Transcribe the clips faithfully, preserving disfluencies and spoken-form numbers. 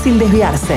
sin desviarse.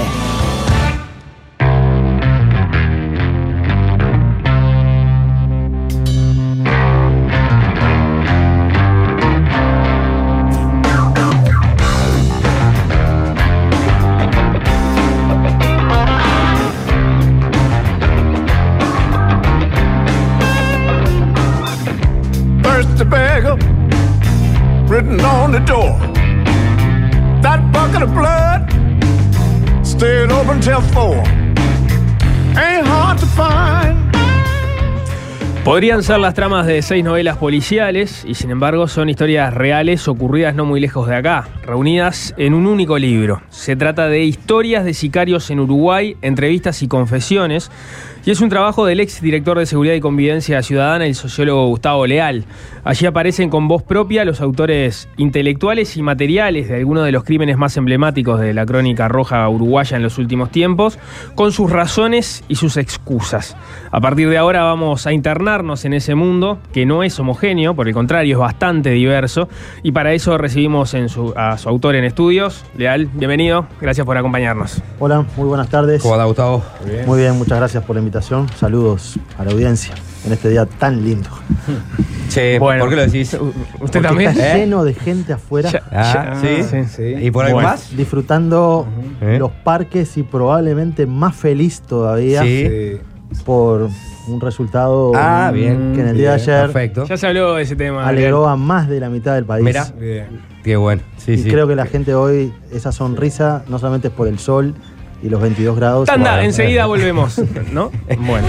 Written on the door. That bucket of blood stayed open till four. Ain't hard to find. Podrían ser las tramas de seis novelas policiales y sin embargo son historias reales ocurridas no muy lejos de acá, reunidas en un único libro. Se trata de Historias de sicarios en Uruguay, entrevistas y confesiones, y es un trabajo del ex director de Seguridad y Convivencia Ciudadana, el sociólogo Gustavo Leal. Allí aparecen con voz propia los autores intelectuales y materiales de algunos de los crímenes más emblemáticos de la crónica roja uruguaya en los últimos tiempos, con sus razones y sus excusas. A partir de ahora vamos a internarnos en ese mundo, que no es homogéneo, por el contrario, es bastante diverso, y para eso recibimos en su, a su autor en estudios. Leal, bienvenido, gracias por acompañarnos. Hola, muy buenas tardes. ¿Cómo anda, Gustavo? Muy bien, muy bien, muchas gracias por la invitación. Saludos a la audiencia en este día tan lindo. Che, bueno, ¿por qué lo decís? ¿Usted Porque también? está ¿Eh? lleno de gente afuera. Ya, Ah, ya, ¿sí? sí. ¿Y por algo Bueno. más? Disfrutando Uh-huh. ¿Eh? los parques y probablemente más feliz todavía Sí. por un resultado Ah, bien. que en el día de Bien, ayer perfecto. Ya se habló de ese tema. alegró a más de la mitad del país. Mira, qué bueno. Sí, y sí. creo que la gente hoy, esa sonrisa, no solamente es por el sol y los veintidós grados. Tanda, sino- enseguida volvemos, ¿no? Bueno.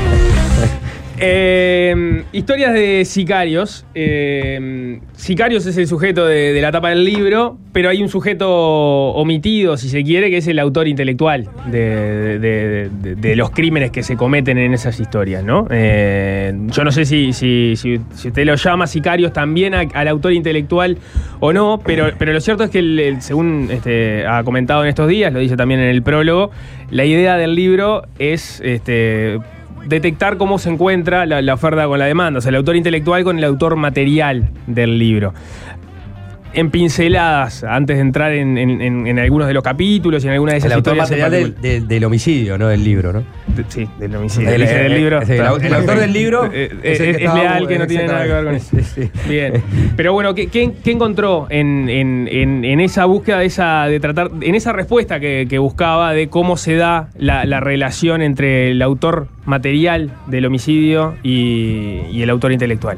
Eh, historias de sicarios. Eh, sicarios es el sujeto de, de la tapa del libro, pero hay un sujeto omitido, si se quiere, que es el autor intelectual de, de, de, de los crímenes que se cometen en esas historias, ¿no? Eh, yo no sé si, si, si, si usted lo llama sicarios también a, al autor intelectual o no, pero, pero lo cierto es que, el, el, según este, ha comentado en estos días, lo dice también en el prólogo, la idea del libro es Este, detectar cómo se encuentra la, la oferta con la demanda, o sea, el autor intelectual con el autor material del libro. En pinceladas, antes de entrar en, en, en, en algunos de los capítulos y en alguna de esas El autor historias. material del, del, del homicidio, no del libro, ¿no? De, sí, del homicidio. El, Dije el, del libro. el, el, el autor del libro Eh, es, es, el es que estaba- Leal, que no tiene nada que ver con eso. Sí, sí. Bien. Pero bueno, ¿qué, qué, qué encontró en, en, en, en esa búsqueda de esa de tratar, en esa respuesta que, que buscaba de cómo se da la, la relación entre el autor material del homicidio y, y el autor intelectual?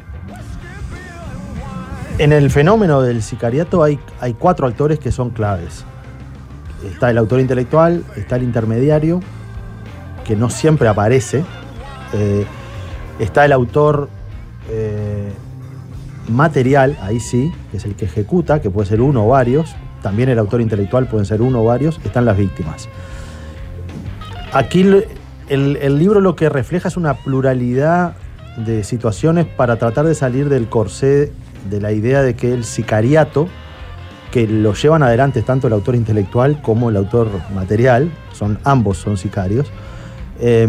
En el fenómeno del sicariato hay, hay cuatro actores que son claves. Está el autor intelectual, está el intermediario, que no siempre aparece, eh, está el autor eh, material, ahí sí, que es el que ejecuta, que puede ser uno o varios, también el autor intelectual pueden ser uno o varios, están las víctimas. Aquí el, el libro lo que refleja es una pluralidad de situaciones para tratar de salir del corsé de la idea de que el sicariato, que lo llevan adelante tanto el autor intelectual como el autor material, son, ambos son sicarios, eh,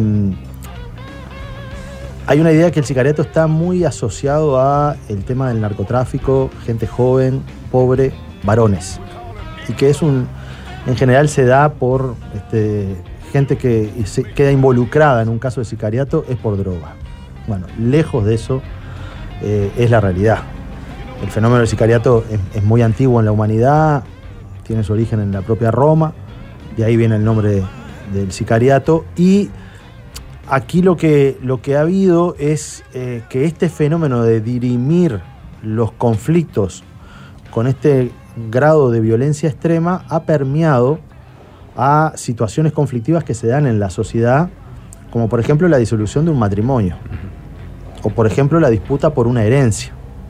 hay una idea que el sicariato está muy asociado a el tema del narcotráfico, gente joven, pobre, varones, y que es un, en general se da por este, gente que se queda involucrada en un caso de sicariato es por droga. Bueno, lejos de eso eh, es la realidad. El fenómeno del sicariato es, es muy antiguo en la humanidad, tiene su origen en la propia Roma, de ahí viene el nombre del sicariato, y aquí lo que, lo que ha habido es eh, que este fenómeno de dirimir los conflictos con este grado de violencia extrema ha permeado a situaciones conflictivas que se dan en la sociedad, como por ejemplo la disolución de un matrimonio, o por ejemplo la disputa por una herencia.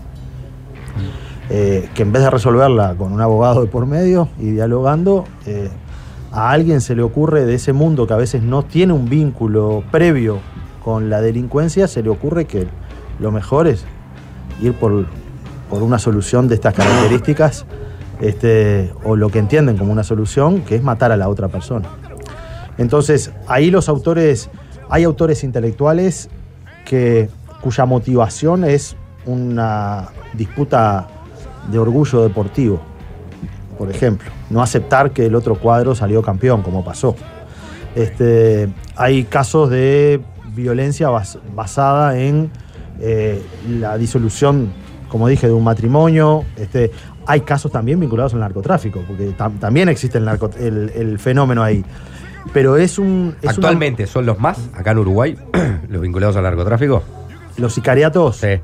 Eh, que en vez de resolverla con un abogado de por medio y dialogando, eh, a alguien se le ocurre de ese mundo que a veces no tiene un vínculo previo con la delincuencia, se le ocurre que lo mejor es ir por, por una solución de estas características, este, o lo que entienden como una solución, que es matar a la otra persona. Entonces, ahí los autores, hay autores intelectuales que, cuya motivación es una disputa de orgullo deportivo. por ejemplo. No aceptar que el otro cuadro salió campeón, como pasó. Este, hay casos de violencia bas, basada en eh, la disolución, como dije, de un matrimonio. Este, hay casos también vinculados al narcotráfico, porque tam, también existe el, narco, el, el fenómeno ahí. Pero es un... Es Actualmente una, son los más, acá en Uruguay, los vinculados al narcotráfico. ¿Los sicariatos? Sí.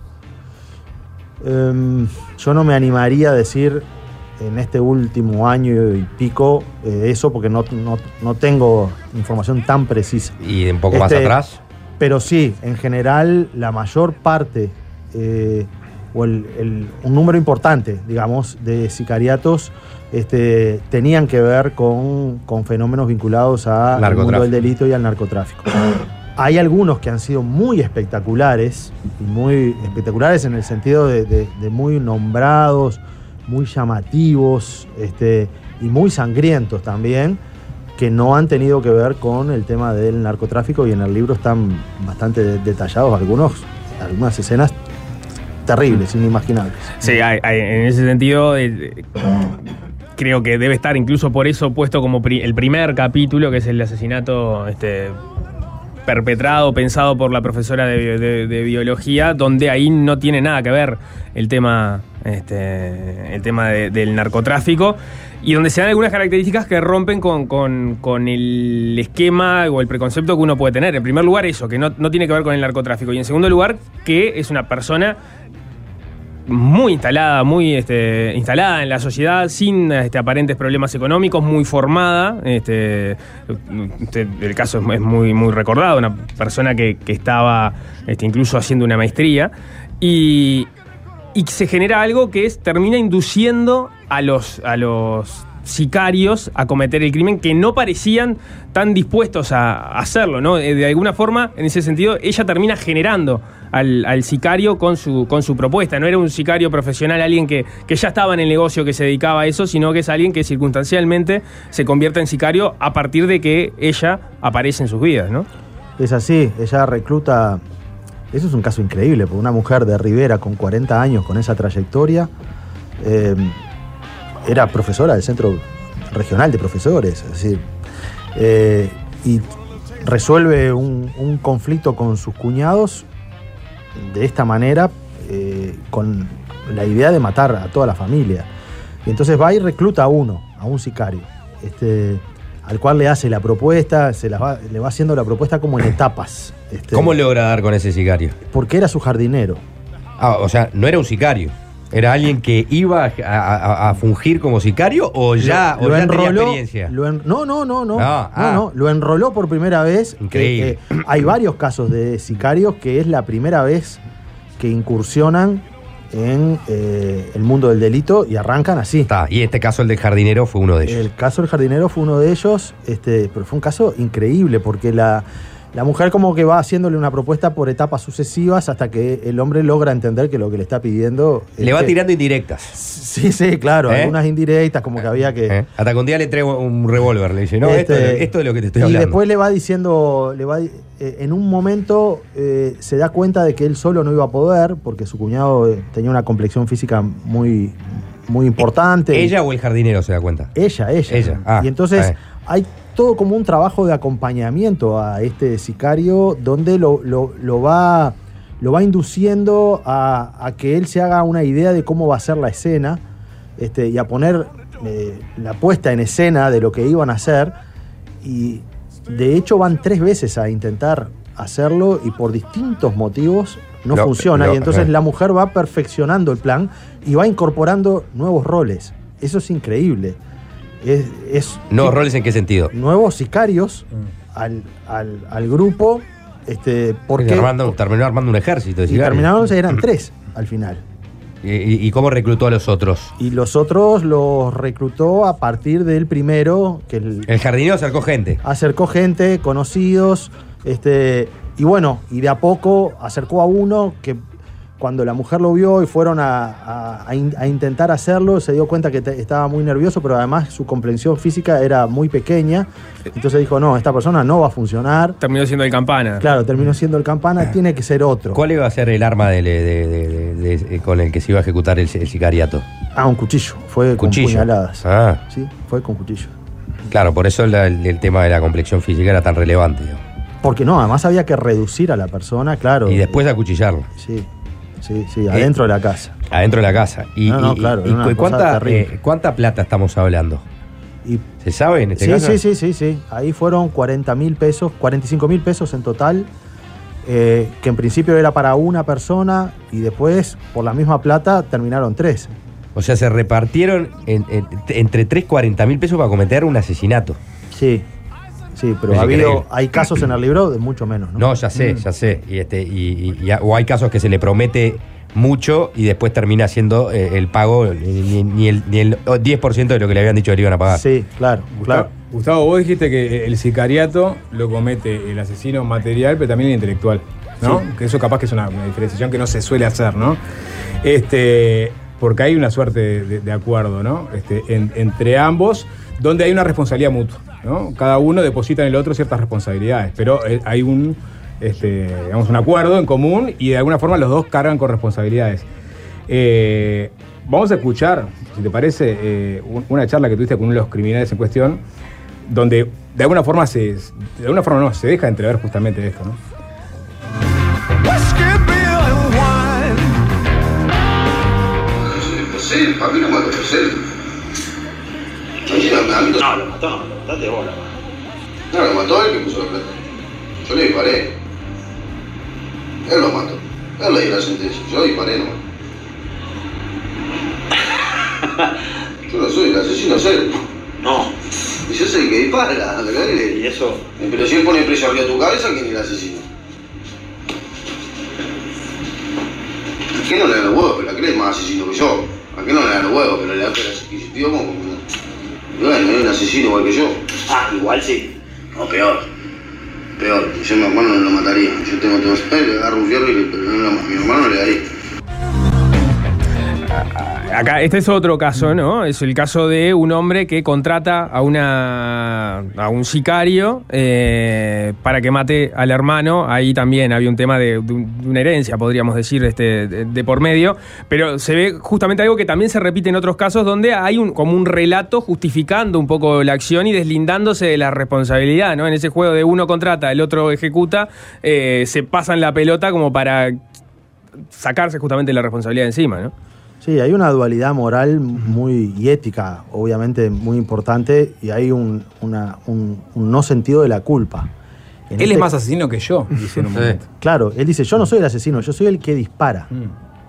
Um, yo no me animaría a decir en este último año y pico eh, eso, porque no, no, no tengo información tan precisa. ¿Y un poco este, más atrás? Pero sí, en general, la mayor parte, eh, o el, el, un número importante, digamos, de sicariatos este, tenían que ver con, con fenómenos vinculados al mundo del delito y al narcotráfico. Hay algunos que han sido muy espectaculares, y muy espectaculares en el sentido de, de, de muy nombrados, muy llamativos, este, y muy sangrientos también, que no han tenido que ver con el tema del narcotráfico, y en el libro están bastante de, detallados algunos, algunas escenas terribles, inimaginables. Sí, hay, hay, en ese sentido, eh, creo que debe estar incluso por eso puesto como pri el primer capítulo, que es el asesinato este, perpetrado, pensado por la profesora de, de, de biología, donde ahí no tiene nada que ver el tema, este, el tema de, del narcotráfico, y donde se dan algunas características que rompen con, con, con el esquema o el preconcepto que uno puede tener. En primer lugar, eso, que no, no tiene que ver con el narcotráfico, y en segundo lugar, que es una persona muy instalada, muy este, instalada en la sociedad, sin este, aparentes problemas económicos, muy formada. Este, este, el caso es muy, muy recordado, una persona que, que estaba este, incluso haciendo una maestría, y, y se genera algo que es, termina induciendo a los, a los sicarios a cometer el crimen, que no parecían tan dispuestos a hacerlo, ¿no? De alguna forma, en ese sentido, ella termina generando al, al sicario con su, con su propuesta. No era un sicario profesional, alguien que, que ya estaba en el negocio, que se dedicaba a eso, sino que es alguien que circunstancialmente se convierte en sicario a partir de que ella aparece en sus vidas, ¿no? Es así, ella recluta. Eso es un caso increíble, porque una mujer de Rivera con cuarenta años, con esa trayectoria, eh, era profesora del Centro Regional de Profesores, es decir, eh, y resuelve un, un conflicto con sus cuñados de esta manera, eh, con la idea de matar a toda la familia. Y entonces va y recluta a uno, a un sicario, este, al cual le hace la propuesta, se la va, le va haciendo la propuesta como en etapas. Este, ¿Cómo logra dar con ese sicario? Porque era su jardinero. Ah, o sea, no era un sicario. ¿Era alguien que iba a, a, a fungir como sicario o ya, lo, o lo ya enroló, tenía experiencia? Lo en, no, no, no, no, no, no, ah. no. Lo enroló por primera vez. Increíble. Que, eh, hay varios casos de sicarios que es la primera vez que incursionan en eh, el mundo del delito y arrancan así. Está, y este caso, el del jardinero, fue uno de ellos. El caso del jardinero fue uno de ellos, este, pero fue un caso increíble porque la... La mujer como que va haciéndole una propuesta por etapas sucesivas hasta que el hombre logra entender que lo que le está pidiendo... Le va que, tirando indirectas. Sí, sí, claro. ¿Eh? Algunas indirectas, como que había que... ¿Eh? Hasta que un día le entrego un revólver, le dice, no, este, esto, esto es lo que te estoy y hablando. Y después le va diciendo... Le va, eh, en un momento eh, se da cuenta de que él solo no iba a poder, porque su cuñado eh, tenía una complexión física muy, muy importante. ¿Ella o el jardinero se da cuenta? Ella, ella. Ella. Ah, y entonces eh. hay todo como un trabajo de acompañamiento a este sicario, donde lo, lo, lo, va, lo va induciendo a, a que él se haga una idea de cómo va a ser la escena, este, y a poner eh, la puesta en escena de lo que iban a hacer. Y de hecho van tres veces a intentar hacerlo y por distintos motivos no lo, funciona. Lo, y entonces eh. la mujer va perfeccionando el plan y va incorporando nuevos roles. Eso es increíble. Es, es ¿Nuevos roles en qué sentido? Nuevos sicarios mm. al, al, al grupo. Este, porque armando, terminó armando un ejército de y sicarios. Terminaron, eran tres al final. ¿Y, y, ¿Y cómo reclutó a los otros? Y los otros los reclutó a partir del primero. Que el, el jardinero acercó gente. Acercó gente, conocidos. Este, y bueno, y de a poco acercó a uno que cuando la mujer lo vio y fueron a, a, a, in, a intentar hacerlo, se dio cuenta que te, estaba muy nervioso, pero además su comprensión física era muy pequeña. Entonces dijo, no, esta persona no va a funcionar. Terminó siendo el campana. Claro, terminó siendo el campana, tiene que ser otro. ¿Cuál iba a ser el arma de, de, de, de, de, de, con el que se iba a ejecutar el, el sicariato? Ah, un cuchillo. Fue ¿Cuchillo? Con puñaladas. Ah. Sí, fue con cuchillo. Claro, por eso la, el, el tema de la complexión física era tan relevante. ¿No? Porque no, además había que reducir a la persona, claro. Y después acuchillarla. Sí, sí, sí, adentro eh, de la casa. Adentro de la casa. Y, no, no, y, claro. Y, y ¿cuánta, eh, ¿Cuánta plata estamos hablando? Y, ¿Se sabe en este sí, caso? Sí, sí, sí, sí. Ahí fueron cuarenta mil pesos, cuarenta y cinco mil pesos en total, eh, que en principio era para una persona y después, por la misma plata, terminaron tres. O sea, se repartieron en, en, entre tres, cuarenta mil pesos para cometer un asesinato. Sí. Sí, pero ha habido, hay casos en el libro de mucho menos, ¿no? No, ya sé, mm. ya sé. Y este, y, y, y, o hay casos que se le promete mucho y después termina siendo eh, el pago ni, ni, el, ni el diez por ciento de lo que le habían dicho que le iban a pagar. Sí, claro, Gustavo, claro. Gustavo, vos dijiste que el sicariato lo comete el asesino material, pero también el intelectual, ¿no? Sí. Que eso capaz que es una, una diferenciación que no se suele hacer, ¿no? Este, porque hay una suerte de, de acuerdo, ¿no? Este, en, entre ambos, donde hay una responsabilidad mutua, ¿no? Cada uno deposita en el otro ciertas responsabilidades, pero hay un, este, digamos, un acuerdo en común y de alguna forma los dos cargan con responsabilidades. Eh, vamos a escuchar, si te parece, eh, una charla que tuviste con uno de los criminales en cuestión, donde de alguna forma se, de alguna forma no, se deja entrever justamente esto, ¿no? Sí, ¿para qué lo mató José? No, lo mató, no, lo mataste vos, la No, lo mató él que puso la plata. Yo le disparé. Él lo mató. Él le dio la sentencia. Yo disparé nomás. Yo no soy el asesino, es él. No. Y yo soy el que dispara, la calle. ¿Y eso? Pero si él pone precio arriba de tu cabeza, ¿quién es el asesino? ¿A qué no le da los huevos? Pero aquel es más asesino que yo. ¿A qué no le da los huevos? Pero le da la adquisitiva como... Bueno, es un asesino igual que yo. Ah, igual sí. No, peor. Peor. Yo a mi hermano no lo mataría. Yo tengo todo eso. Le agarro un fierro y pero no, a mi hermano no le daría. Acá, este es otro caso, ¿no? Es el caso de un hombre que contrata a una a un sicario eh, para que mate al hermano. Ahí también había un tema de, de una herencia, podríamos decir, este, de, de por medio. Pero se ve justamente algo que también se repite en otros casos, donde hay un, como un relato justificando un poco la acción y deslindándose de la responsabilidad, ¿no? En ese juego de uno contrata, el otro ejecuta, eh, se pasan la pelota como para sacarse justamente la responsabilidad encima, ¿no? Sí, hay una dualidad moral muy y ética, obviamente muy importante, y hay un, una, un, un no sentido de la culpa. En él este... es más asesino que yo, dice en un momento. Claro, él dice, yo no soy el asesino, yo soy el que dispara. Mm.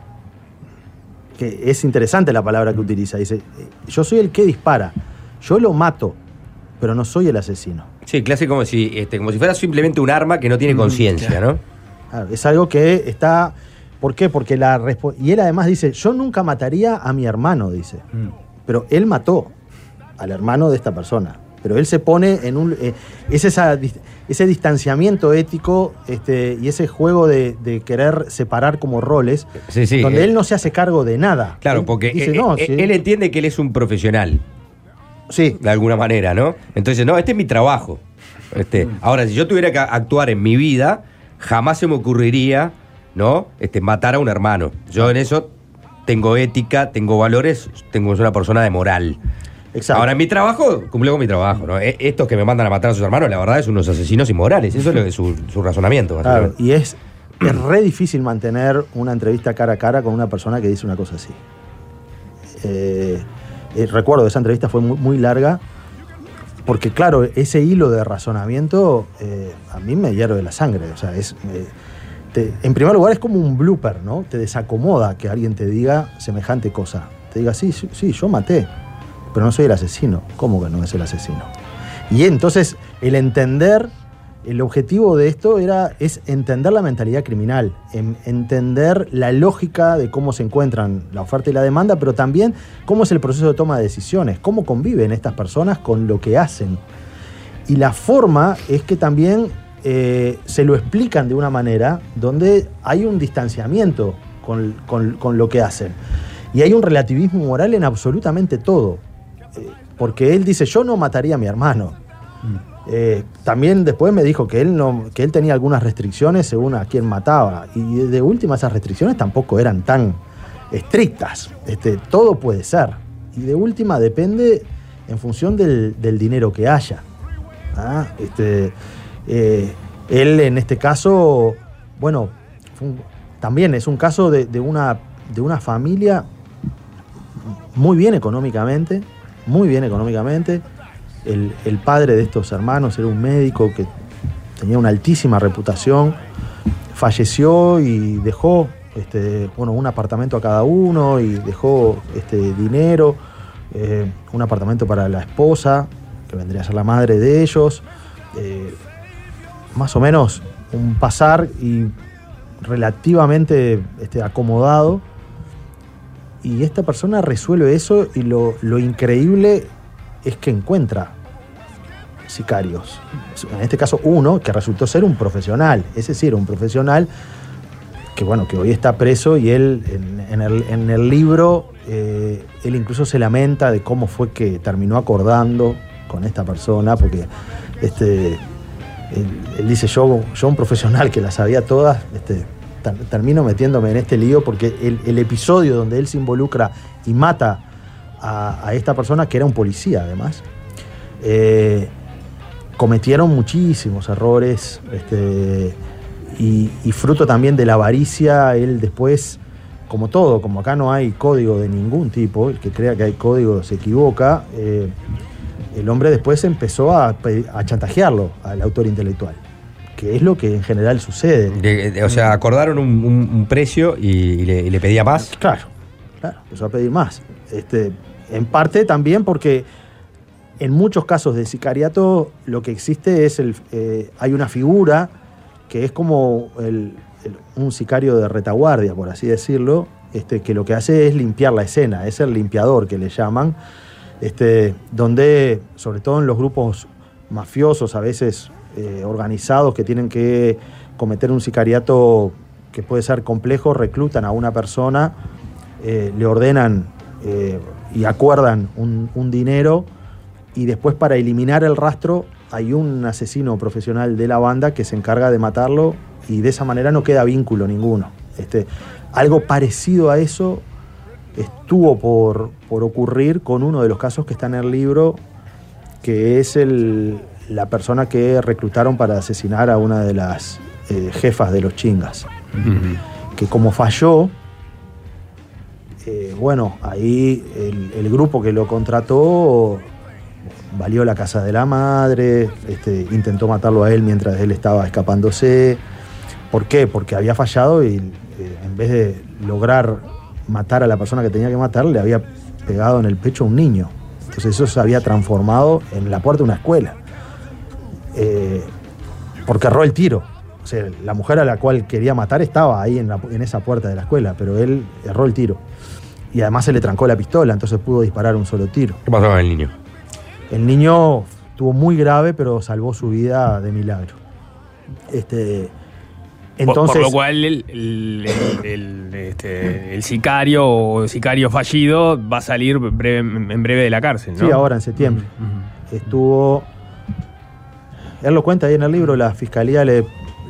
Que es interesante la palabra que mm. utiliza. Dice, yo soy el que dispara, yo lo mato, pero no soy el asesino. Sí, clásico como si, este, como si fuera simplemente un arma que no tiene mm, conciencia, claro. ¿no? Claro, es algo que está... ¿Por qué? Porque la resp- y él además dice, yo nunca mataría a mi hermano, dice. Mm. Pero él mató al hermano de esta persona. Pero él se pone en un... Eh, es esa, ese distanciamiento ético este, y ese juego de, de querer separar como roles, sí, sí, donde eh, él no se hace cargo de nada. Claro, él porque dice, eh, no, eh, sí. él entiende que él es un profesional. Sí. De alguna manera, ¿no? Entonces, no, este es mi trabajo. Este, mm. Ahora, si yo tuviera que actuar en mi vida, jamás se me ocurriría... ¿no? Este, matar a un hermano. Yo en eso tengo ética, tengo valores, tengo una persona de moral. Exacto. Ahora en mi trabajo, cumplo con mi trabajo, ¿no? Estos que me mandan a matar a sus hermanos, la verdad es unos asesinos inmorales. Eso es lo que su, su razonamiento. Claro, y es, es re difícil mantener una entrevista cara a cara con una persona que dice una cosa así. Eh, eh, recuerdo, esa entrevista fue muy, muy larga, porque claro, ese hilo de razonamiento eh, a mí me hierve la sangre. O sea, es... Eh, Te, en primer lugar es como un blooper, ¿no? Te desacomoda que alguien te diga semejante cosa. Te diga, sí, sí, sí, yo maté, pero no soy el asesino. ¿Cómo que no es el asesino? Y entonces el entender, el objetivo de esto era, es entender la mentalidad criminal, en, entender la lógica de cómo se encuentran la oferta y la demanda, pero también cómo es el proceso de toma de decisiones, cómo conviven estas personas con lo que hacen. Y la forma es que también... Eh, se lo explican de una manera donde hay un distanciamiento con, con, con lo que hacen. Y hay un relativismo moral en absolutamente todo. Eh, porque él dice, yo no mataría a mi hermano. Mm. Eh, también después me dijo que él, no, que él tenía algunas restricciones según a quién mataba. Y de última esas restricciones tampoco eran tan estrictas. Este, todo puede ser. Y de última depende en función del, del dinero que haya. ¿Ah? Este, eh, él en este caso, bueno, un, también es un caso de, de, una, de una familia muy bien económicamente, muy bien económicamente. El, el padre de estos hermanos era un médico que tenía una altísima reputación, falleció y dejó este, bueno, un apartamento a cada uno y dejó este, dinero, eh, un apartamento para la esposa, que vendría a ser la madre de ellos, eh, más o menos un pasar y relativamente este, acomodado. Y esta persona resuelve eso y lo, lo increíble es que encuentra sicarios. En este caso uno que resultó ser un profesional, ese sí era un profesional que bueno, que hoy está preso y él en, en, el, en el libro eh, él incluso se lamenta de cómo fue que terminó acordando con esta persona, porque este, él, él dice yo, yo un profesional que las sabía todas, este, ter, termino metiéndome en este lío porque el, el episodio donde él se involucra y mata A, a esta persona, que era un policía además, eh, cometieron muchísimos errores este, y, y fruto también de la avaricia, él después, como todo, como acá no hay código de ningún tipo, el que crea que hay código se equivoca, eh, el hombre después empezó a, a chantajearlo al autor intelectual, que es lo que en general sucede. De, de, o sea, acordaron un, un, un precio y, y, le, y le pedía más. Claro, claro, empezó a pedir más. Este, En parte también porque en muchos casos de sicariato lo que existe es, el, eh, hay una figura que es como el, el, un sicario de retaguardia, por así decirlo, este, que lo que hace es limpiar la escena, es el limpiador que le llaman, este, donde sobre todo en los grupos mafiosos a veces eh, organizados que tienen que cometer un sicariato que puede ser complejo, reclutan a una persona, eh, le ordenan eh, y acuerdan un, un dinero y después para eliminar el rastro hay un asesino profesional de la banda que se encarga de matarlo y de esa manera no queda vínculo ninguno. Este, algo parecido a eso estuvo por, por ocurrir con uno de los casos que está en el libro, que es el, la persona que reclutaron para asesinar a una de las eh, jefas de los chingas. Uh-huh. Que como falló, Eh, bueno, ahí el, el grupo que lo contrató valió la casa de la madre, este, intentó matarlo a él mientras él estaba escapándose. ¿Por qué? Porque había fallado y eh, en vez de lograr matar a la persona que tenía que matar, le había pegado en el pecho a un niño. Entonces eso se había transformado en la puerta de una escuela. Eh, porque erró el tiro. O sea, la mujer a la cual quería matar estaba ahí en, la, en esa puerta de la escuela, pero él erró el tiro. Y además se le trancó la pistola, entonces pudo disparar un solo tiro. ¿Qué pasó con el niño? El niño estuvo muy grave, pero salvó su vida de milagro. Este, entonces, por, por lo cual el, el, el, el, este, el sicario o sicario fallido va a salir breve, en breve de la cárcel, ¿no? Sí, ahora en septiembre. Uh-huh. Estuvo... Él lo cuenta ahí en el libro, la fiscalía le...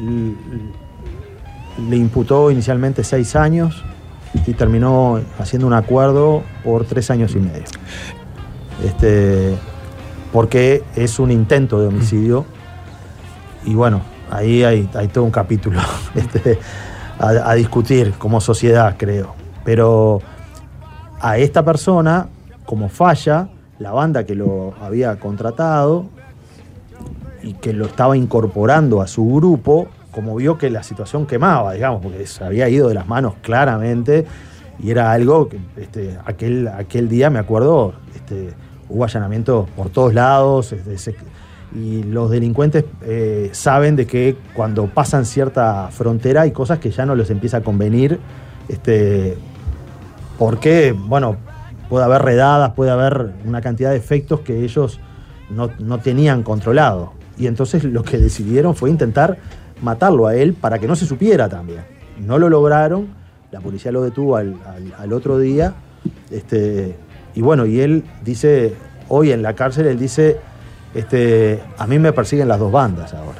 le imputó inicialmente seis años y terminó haciendo un acuerdo por tres años y medio. Este, porque es un intento de homicidio y bueno, ahí hay, hay todo un capítulo este, a, a discutir como sociedad, creo. Pero a esta persona, como falla, la banda que lo había contratado y que lo estaba incorporando a su grupo, como vio que la situación quemaba, digamos, porque se había ido de las manos claramente, y era algo que este, aquel, aquel día, me acuerdo, este, hubo allanamientos por todos lados, este, se, y los delincuentes eh, saben de que cuando pasan cierta frontera hay cosas que ya no les empieza a convenir, este, porque, bueno, puede haber redadas, puede haber una cantidad de efectos que ellos no, no tenían controlado. Y entonces lo que decidieron fue intentar matarlo a él para que no se supiera también. No lo lograron, la policía lo detuvo al, al, al otro día, este, y bueno, y él dice, hoy en la cárcel, él dice, este, a mí me persiguen las dos bandas ahora.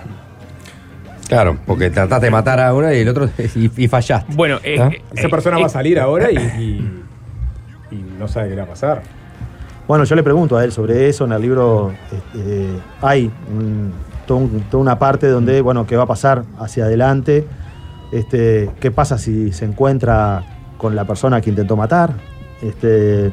Claro, porque trataste de matar a uno y el otro y, y fallaste. Bueno, eh, ¿Ah? eh, Esa persona eh, va a salir ahora y, y, y no sabe qué le va a pasar. Bueno, yo le pregunto a él sobre eso, en el libro este, hay un, todo un, toda una parte donde, bueno, qué va a pasar hacia adelante, este, qué pasa si se encuentra con la persona que intentó matar, este,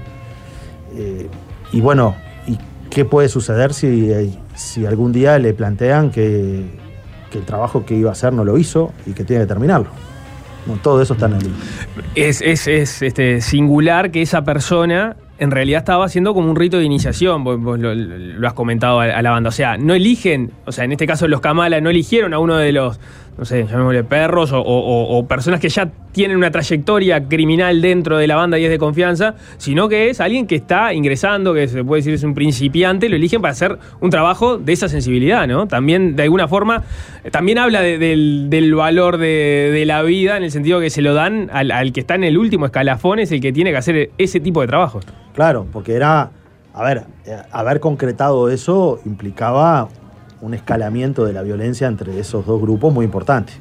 eh, y bueno, y qué puede suceder si, si algún día le plantean que, que el trabajo que iba a hacer no lo hizo y que tiene que terminarlo. Bueno, todo eso está en el libro. Es, es, es este, singular que esa persona en realidad estaba haciendo como un rito de iniciación, vos, vos lo, lo has comentado a, a la banda. O sea, no eligen, o sea, en este caso los Kamala no eligieron a uno de los, no sé, llamémosle perros o, o, o personas que ya tienen una trayectoria criminal dentro de la banda y es de confianza, sino que es alguien que está ingresando, que se puede decir es un principiante, lo eligen para hacer un trabajo de esa sensibilidad, ¿no? También, de alguna forma, también habla de, del, del valor de, de la vida, en el sentido que se lo dan al, al que está en el último escalafón, es el que tiene que hacer ese tipo de trabajo. Claro, porque era, a ver, haber concretado eso implicaba un escalamiento de la violencia entre esos dos grupos muy importante.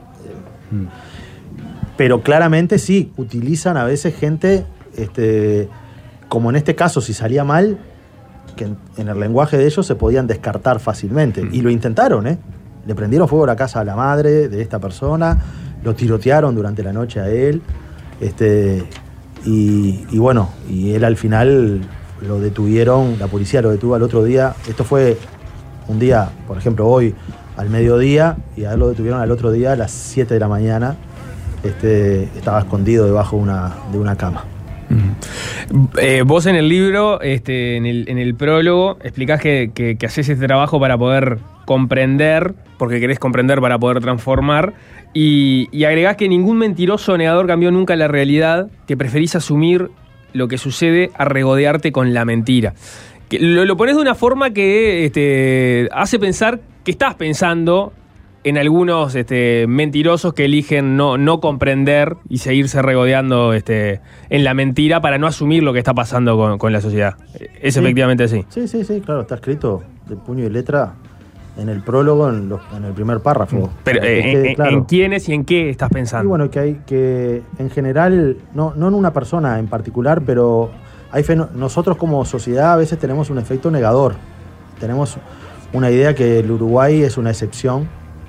Mm. Pero claramente sí, utilizan a veces gente, este, como en este caso, si salía mal, que en, en el lenguaje de ellos se podían descartar fácilmente. Mm. Y lo intentaron, ¿eh? Le prendieron fuego a la casa a la madre de esta persona, lo tirotearon durante la noche a él, este... Y, y bueno, y él al final lo detuvieron, la policía lo detuvo al otro día. Esto fue un día, por ejemplo, hoy al mediodía, y a él lo detuvieron al otro día a las siete de la mañana. Este, estaba escondido debajo de una, de una cama. Uh-huh. Eh, vos en el libro, este, en, el, en el prólogo, explicás que, que, que haces este trabajo para poder comprender, porque querés comprender para poder transformar, y, y agregás que ningún mentiroso o negador cambió nunca la realidad, que preferís asumir lo que sucede a regodearte con la mentira. Que lo, lo pones de una forma que este, hace pensar que estás pensando en algunos este, mentirosos que eligen no, no comprender y seguirse regodeando este, en la mentira para no asumir lo que está pasando con, con la sociedad. Es sí. Efectivamente así. Sí, sí, sí, claro, está escrito de puño y letra en el prólogo, en, los, en el primer párrafo. Pero eh, quede, en, claro. ¿En quiénes y en qué estás pensando? Y bueno, que hay que en general, no, no en una persona en particular, pero hay fe, nosotros como sociedad a veces tenemos un efecto negador. Tenemos una idea que el Uruguay es una excepción,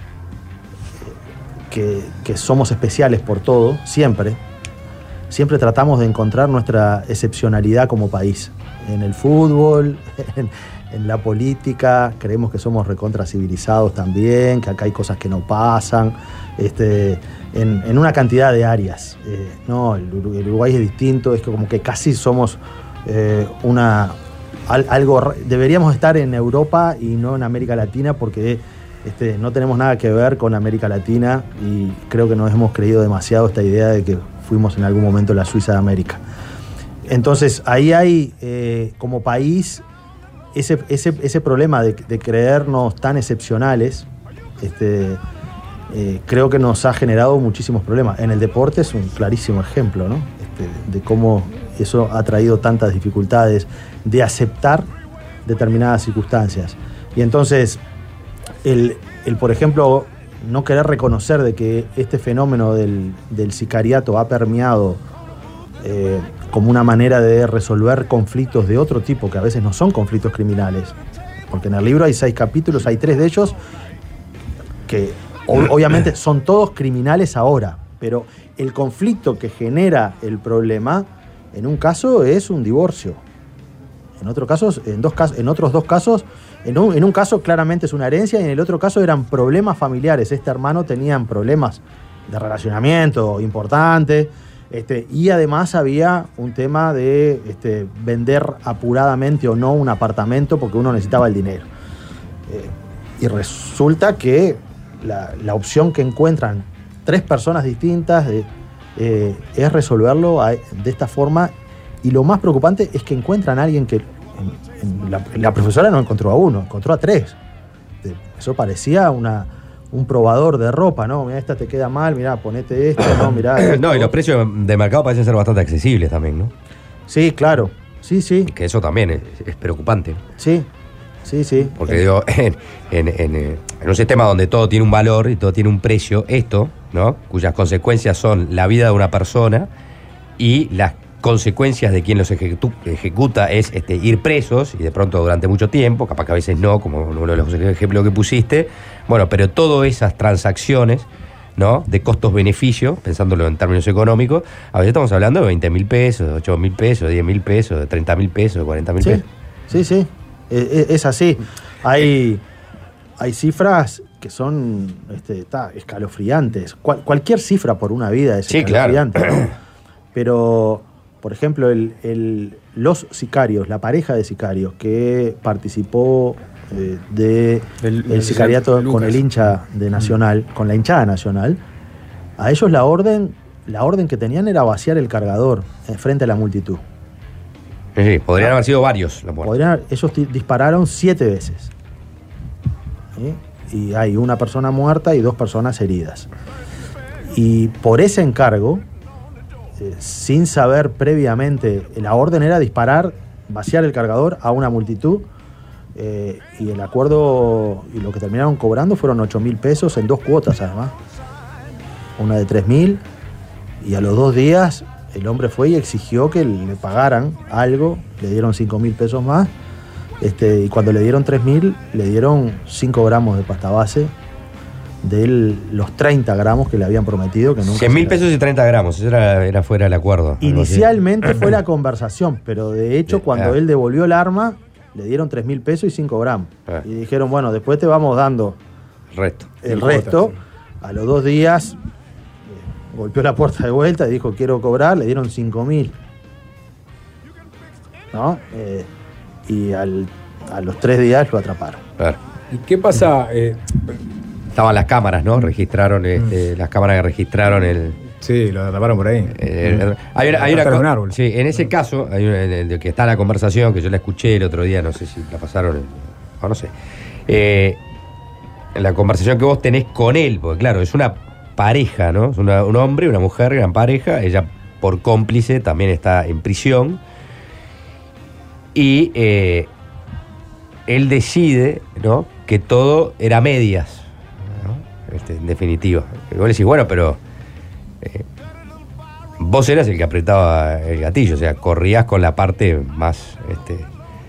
que, que somos especiales por todo, siempre. Siempre tratamos de encontrar nuestra excepcionalidad como país. En el fútbol, en, en la política, creemos que somos recontra civilizados también, que acá hay cosas que no pasan, este, en, en una cantidad de áreas. Eh, no, el, el Uruguay es distinto, es que como que casi somos eh, una... Al, algo, deberíamos estar en Europa y no en América Latina porque este, no tenemos nada que ver con América Latina y creo que nos hemos creído demasiado esta idea de que fuimos en algún momento la Suiza de América. Entonces ahí hay eh, como país ese, ese, ese problema de, de creernos tan excepcionales, este, eh, creo que nos ha generado muchísimos problemas. En el deporte es un clarísimo ejemplo, ¿no? Este, de cómo eso ha traído tantas dificultades de aceptar determinadas circunstancias. Y entonces, el, el por ejemplo, no querer reconocer de que este fenómeno del, del sicariato ha permeado eh, como una manera de resolver conflictos de otro tipo, que a veces no son conflictos criminales. Porque en el libro hay seis capítulos, hay tres de ellos que o, obviamente son todos criminales ahora, pero el conflicto que genera el problema, en un caso es un divorcio. En, otro caso, en, dos, en otros dos casos, en un, en un caso claramente es una herencia y en el otro caso eran problemas familiares. Este hermano tenía problemas de relacionamiento importantes este, y además había un tema de este, vender apuradamente o no un apartamento porque uno necesitaba el dinero. Eh, y resulta que la, la opción que encuentran tres personas distintas de, eh, es resolverlo a, de esta forma. Y lo más preocupante es que encuentran a alguien que en, en la, la profesora no encontró a uno, encontró a tres. Eso parecía una, un probador de ropa, ¿no? Mirá, esta te queda mal, mirá, ponete esto, no, mirá. Esto. No, y los precios de mercado parecen ser bastante accesibles también, ¿no? Sí, claro. Sí, sí. Que eso también es, es preocupante. Sí, sí, sí. Porque digo, en, en, en, en un sistema donde todo tiene un valor y todo tiene un precio, esto, ¿no? Cuyas consecuencias son la vida de una persona y las consecuencias de quien los ejecu- ejecuta es este, ir presos, y de pronto durante mucho tiempo, capaz que a veces no, como uno de los ejemplos que pusiste. Bueno, pero todas esas transacciones, ¿no? De costos-beneficios, pensándolo en términos económicos, a veces estamos hablando de veinte mil pesos, de ocho mil pesos, de diez mil pesos, de treinta mil pesos, de cuarenta mil Sí, pesos. sí, sí. Es, es así. Hay, hay cifras que son este, ta, escalofriantes. Cual, cualquier cifra por una vida es Sí, escalofriante. claro. ¿No? Pero, por ejemplo, el, el, los sicarios, la pareja de sicarios que participó eh, de El- el, el sicariato Lucas. con el hincha de Nacional, con la hinchada Nacional, a ellos la orden, la orden que tenían era vaciar el cargador eh, frente a la multitud. Sí, sí, podrían haber sido varios los muertos. Podrían, ellos ti- dispararon siete veces. ¿Sí? Y hay una persona muerta y dos personas heridas. Y por ese encargo, eh, sin saber previamente, la orden era disparar, vaciar el cargador a una multitud. Eh, y el acuerdo, y lo que terminaron cobrando fueron ocho mil pesos en dos cuotas además. Una de tres mil, y a los dos días el hombre fue y exigió que le pagaran algo, le dieron cinco mil pesos más, este, y cuando le dieron tres mil, le dieron cinco gramos de pasta base de él, los treinta gramos que le habían prometido. Que nunca cien mil se- pesos y treinta gramos, eso era, era fuera del acuerdo. algo así. Inicialmente fue la conversación, pero de hecho Sí, cuando ah. él devolvió el arma, le dieron tres mil pesos y cinco gramos. Ah. Y dijeron, bueno, después te vamos dando El resto. el Cinco resto. cuotas, A los dos días eh, golpeó la puerta de vuelta y dijo, quiero cobrar, le dieron cinco mil. ¿No? Eh, y al, a los tres días lo atraparon. Claro. ¿Y qué pasa? Eh, Estaban las cámaras, ¿no? Registraron, este, las cámaras que registraron el... sí, lo atraparon por ahí. Eh, hay una, hay una Atrás de co- un árbol. Sí, en ese caso, hay una, en el de que está la conversación, que yo la escuché el otro día, no sé si la pasaron, o no sé. Eh, en la conversación que vos tenés con él, porque claro, es una pareja, ¿no? Es una- un hombre y una mujer, gran pareja, ella por cómplice también está en prisión. Y eh, él decide, ¿no? Que todo era medias, ¿no? Este, en definitiva. Y vos le decís, bueno, pero eh, vos eras el que apretaba el gatillo, o sea, corrías con la parte más este,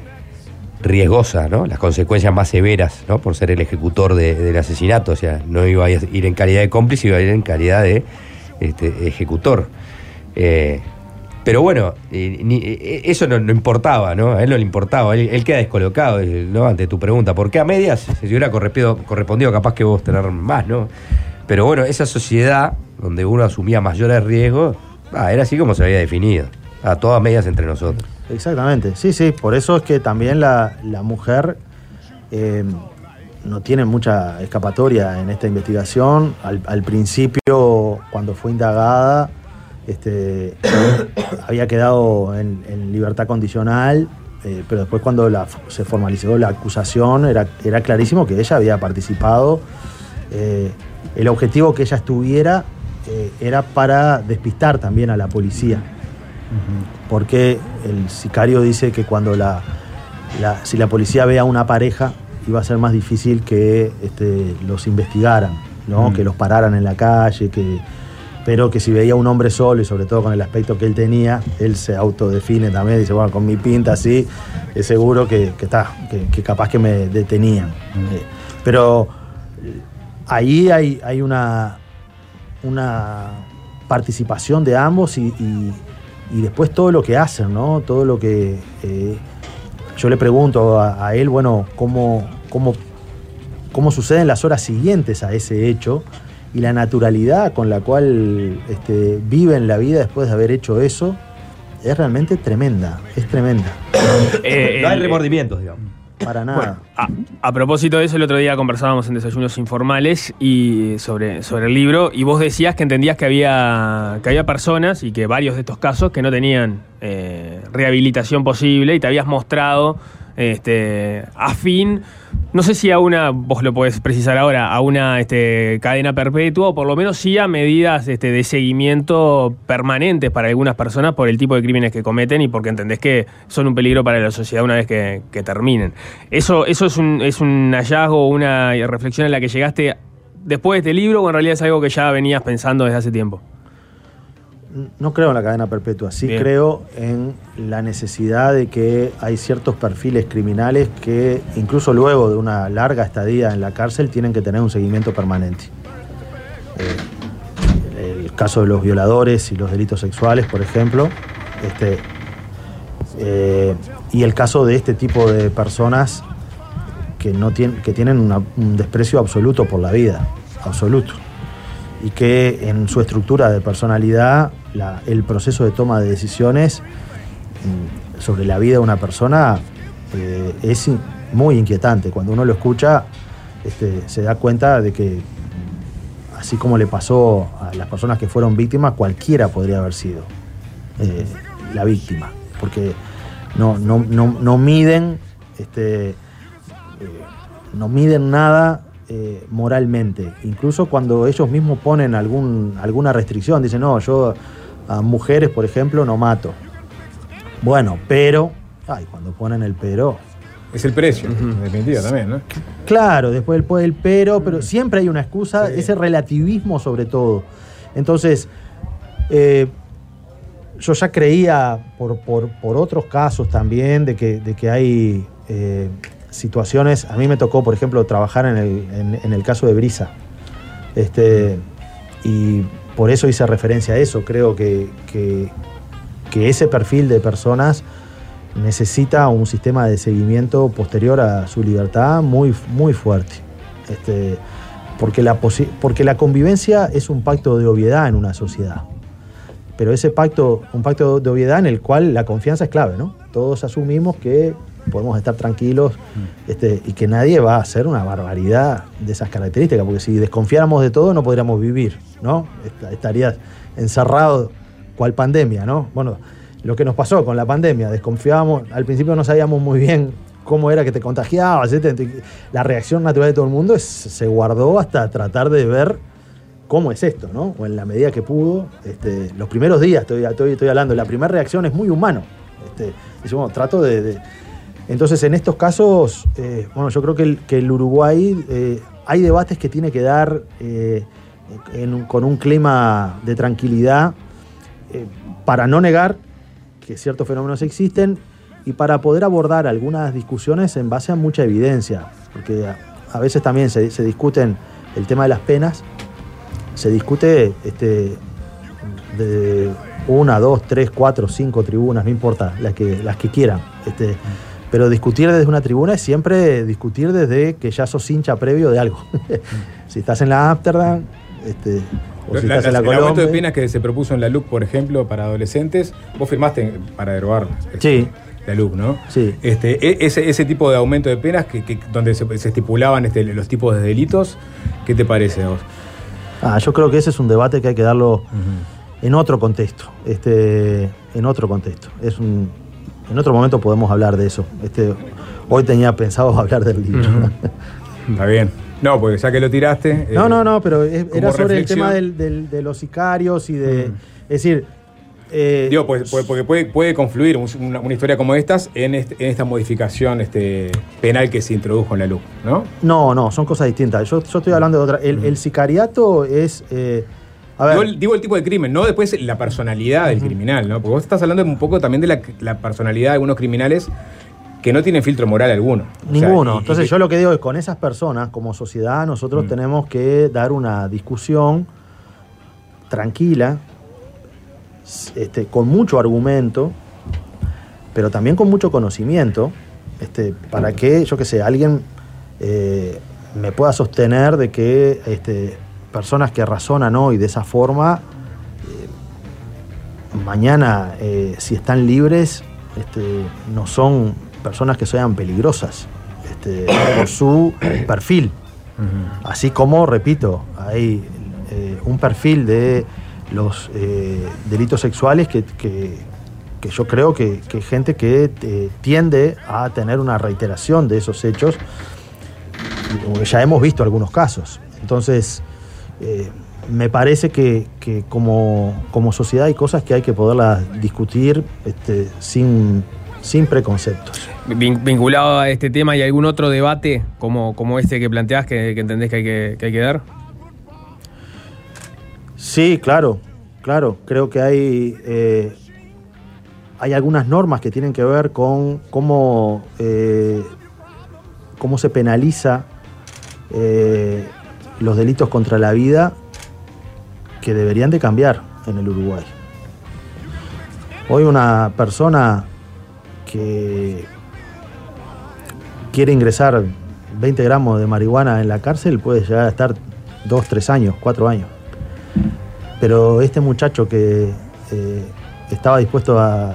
riesgosa, ¿no? Las consecuencias más severas, ¿no? Por ser el ejecutor de- del asesinato, o sea, no iba a ir en calidad de cómplice, iba a ir en calidad de este, ejecutor. Eh, pero bueno, eh, ni- eh, eso no, no importaba, ¿no? A él no le importaba, él, él queda descolocado, eh, ¿no? Ante tu pregunta, ¿por qué a medias? Si hubiera correspondido, correspondido capaz que vos tener más, ¿no? Pero bueno, esa sociedad donde uno asumía mayores riesgos, ah, era así como se había definido, a todas medias entre nosotros. Exactamente, sí, sí, por eso es que también la, la mujer eh, no tiene mucha escapatoria en esta investigación. Al, al principio, cuando fue indagada, este, había quedado en, en libertad condicional, eh, pero después cuando la, se formalizó la acusación era, era clarísimo que ella había participado. Eh, el objetivo que ella estuviera eh, era para despistar también a la policía. Porque el sicario dice que cuando la, la- si la policía ve a una pareja, iba a ser más difícil que este, los investigaran, ¿no? Mm. Que los pararan en la calle, que, pero que si veía a un hombre solo, y sobre todo con el aspecto que él tenía, él se autodefine también, dice, bueno, con mi pinta así, es seguro que, que, está, que, que capaz que me detenían. Eh, pero eh, ahí hay, hay una, una participación de ambos y, y- y después todo lo que hacen, ¿no? Todo lo que... eh, yo le pregunto a, a él, bueno, cómo, cómo, cómo suceden las horas siguientes a ese hecho y la naturalidad con la cual este, viven la vida después de haber hecho eso es realmente tremenda, es tremenda, Eh, No hay el- remordimientos, digamos. para nada. A, a propósito de eso, el otro día conversábamos en Desayunos Informales y sobre, sobre el libro, y vos decías que entendías que había, que había personas y que varios de estos casos que no tenían eh, rehabilitación posible, y te habías mostrado este, afín No sé si a una, vos lo podés precisar ahora, a una este, cadena perpetua o por lo menos sí a medidas este, de seguimiento permanentes para algunas personas por el tipo de crímenes que cometen y porque entendés que son un peligro para la sociedad una vez que, que terminen. ¿Eso, eso es, un, es un hallazgo o una reflexión en la que llegaste después de este libro o en realidad es algo que ya venías pensando desde hace tiempo? No creo en la cadena perpetua, sí Bien. creo en la necesidad de que hay ciertos perfiles criminales que incluso luego de una larga estadía en la cárcel tienen que tener un seguimiento permanente. Eh, el caso de los violadores y los delitos sexuales, por ejemplo, este, eh, y el caso de este tipo de personas que, no tienen, que tienen una, un desprecio absoluto por la vida, absoluto. Y que en su estructura de personalidad, la, el proceso de toma de decisiones sobre la vida de una persona eh, es muy inquietante. Cuando uno lo escucha, este, se da cuenta de que, así como le pasó a las personas que fueron víctimas, cualquiera podría haber sido eh, la víctima. Porque no, no, no, no miden, este, eh, no miden nada Eh, moralmente, incluso cuando ellos mismos ponen algún, alguna restricción, dicen, no, yo a mujeres, por ejemplo, no mato. Bueno, pero, ay, cuando ponen el pero... Es el precio, uh-huh. en definitiva también, ¿no? Claro, después el, el pero, pero uh-huh. siempre hay una excusa, sí. ese relativismo sobre todo. Entonces, eh, yo ya creía, por, por, por otros casos también, de que, de que hay... Eh, situaciones, a mí me tocó, por ejemplo, trabajar en el, en, en el caso de Brisa. Este, y por eso hice referencia a eso. Creo que, que, que ese perfil de personas necesita un sistema de seguimiento posterior a su libertad muy, muy fuerte. Este, porque, la posi- porque la convivencia es un pacto de obviedad en una sociedad. Pero ese pacto, un pacto de obviedad en el cual la confianza es clave, ¿no? Todos asumimos que podemos estar tranquilos este, y que nadie va a hacer una barbaridad de esas características, porque si desconfiáramos de todo no podríamos vivir, ¿no? Estarías encerrado cual pandemia, ¿no? Bueno, lo que nos pasó con la pandemia, desconfiábamos, al principio no sabíamos muy bien cómo era que te contagiabas, etcétera. La reacción natural de todo el mundo es, se guardó hasta tratar de ver cómo es esto, ¿no? O en la medida que pudo, este, los primeros días, estoy, estoy, estoy hablando, la primera reacción es muy humano. Este, dice, bueno, trato de... de Entonces, en estos casos, eh, bueno, yo creo que el, que el Uruguay, eh, hay debates que tiene que dar eh, en, con un clima de tranquilidad eh, para no negar que ciertos fenómenos existen y para poder abordar algunas discusiones en base a mucha evidencia, porque a, a veces también se, se discuten el tema de las penas, se discute este, de una, dos, tres, cuatro, cinco tribunas, no importa, las que, las que quieran. Este, Pero discutir desde una tribuna es siempre discutir desde que ya sos hincha previo de algo. Si estás en la Ámsterdam, este, o si la, estás en la el Colombia. aumento de penas que se propuso en la L U C, por ejemplo, para adolescentes, vos firmaste para derogar este, sí. la L U C, ¿no? Sí. Este, ese, ese tipo de aumento de penas, que, que, donde se, se estipulaban este, los tipos de delitos, ¿qué te parece a vos? Ah, yo creo que ese es un debate que hay que darlo uh-huh. en otro contexto. Este, en otro contexto. Es un... En otro momento podemos hablar de eso. Este, hoy tenía pensado hablar del libro. Uh-huh. Está bien. No, porque ya que lo tiraste... No, eh, no, no, pero es, era sobre reflexión. el tema del, del, de los sicarios y de... Uh-huh. Es decir... Eh, Digo, pues, porque puede, puede confluir una, una historia como estas en, este, en esta modificación este, penal que se introdujo en la L U C, ¿no? No, no, son cosas distintas. Yo, yo estoy hablando de otra... El, uh-huh. el sicariato es... Eh, A ver. Digo, digo el tipo de crimen, no después la personalidad del uh-huh. criminal, ¿no? Porque vos estás hablando un poco también de la, la personalidad de algunos criminales que no tienen filtro moral alguno. Ninguno. O sea, y, Entonces y, yo lo que digo es, con esas personas, como sociedad, nosotros uh-huh. tenemos que dar una discusión tranquila, este, con mucho argumento, pero también con mucho conocimiento, este, para que, yo qué sé, alguien eh, me pueda sostener de que... Este, personas que razonan hoy de esa forma, eh, mañana, eh, si están libres, este, no son personas que sean peligrosas este, por su perfil. Uh-huh. Así como, repito, hay eh, un perfil de los eh, delitos sexuales que, que, que yo creo que, que gente que eh, tiende a tener una reiteración de esos hechos ya hemos visto algunos casos. Entonces, eh, me parece que, que como, como sociedad hay cosas que hay que poderlas discutir este, sin, sin preconceptos. Vin- vinculado a este tema, ¿hay algún otro debate como, como este que planteás que, que entendés que hay que, que hay que dar? Sí, claro, claro. Creo que hay, eh, hay algunas normas que tienen que ver con cómo, eh, cómo se penaliza eh, los delitos contra la vida, que deberían de cambiar en el Uruguay. Hoy una persona que quiere ingresar veinte gramos de marihuana en la cárcel puede llegar a estar dos, tres años, cuatro años. Pero este muchacho que eh, estaba dispuesto a,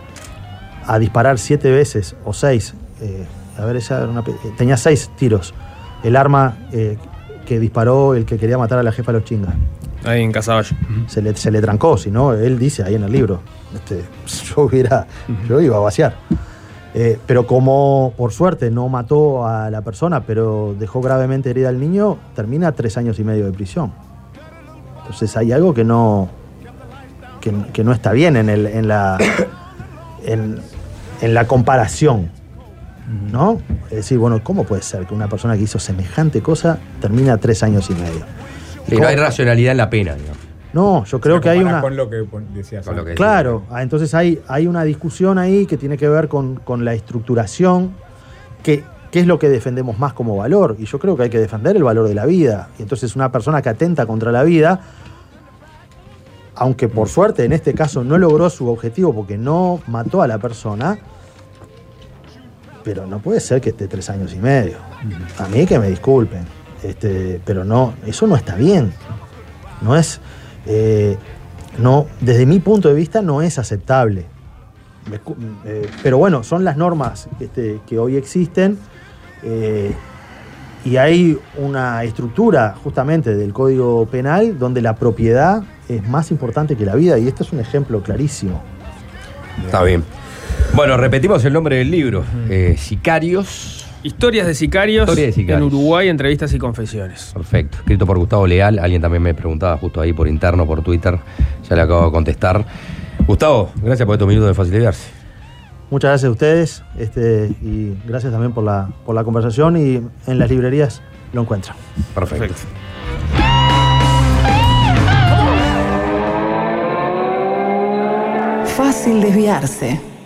a disparar siete veces o seis, eh, a ver, ella era una, tenía seis tiros, el arma eh, que disparó el que quería matar a la jefa de los chingas. Ahí en Casabayo. Se le, se le trancó, si no, él dice ahí en el libro, este, yo hubiera, yo iba a vaciar. Eh, pero como por suerte no mató a la persona, pero dejó gravemente herida al niño, termina tres años y medio de prisión. Entonces hay algo que no, que, que no está bien en, el, en, la, en, en la comparación, ¿no? Es decir, bueno, ¿cómo puede ser que una persona que hizo semejante cosa termina tres años y medio? Y no hay racionalidad en la pena, digamos. No, yo creo Se que hay compara una... con lo que decías. Con lo que- Claro, ah, entonces hay, hay una discusión ahí que tiene que ver con, con la estructuración, que, que es lo que defendemos más como valor. Y yo creo que hay que defender el valor de la vida. Y entonces una persona que atenta contra la vida, aunque por suerte en este caso no logró su objetivo porque no mató a la persona, pero no puede ser que esté tres años y medio. A mí que me disculpen, este, pero no, eso no está bien. No es... Eh, no, desde mi punto de vista no es aceptable. Me escu- eh, pero bueno, son las normas este, que hoy existen, eh, y hay una estructura justamente del Código Penal donde la propiedad es más importante que la vida, y este es un ejemplo clarísimo. Está bien. Bueno, repetimos el nombre del libro. Eh, Sicarios. Historias de sicarios, Historia de sicarios. en Uruguay, entrevistas y confesiones. Perfecto. Escrito por Gustavo Leal. Alguien también me preguntaba justo ahí por interno, por Twitter. Ya le acabo de contestar. Gustavo, gracias por estos minutos de facilitarse. Muchas gracias a ustedes, este, y gracias también por la, por la conversación, y en las librerías lo encuentran. Perfecto. Perfecto. Fácil desviarse.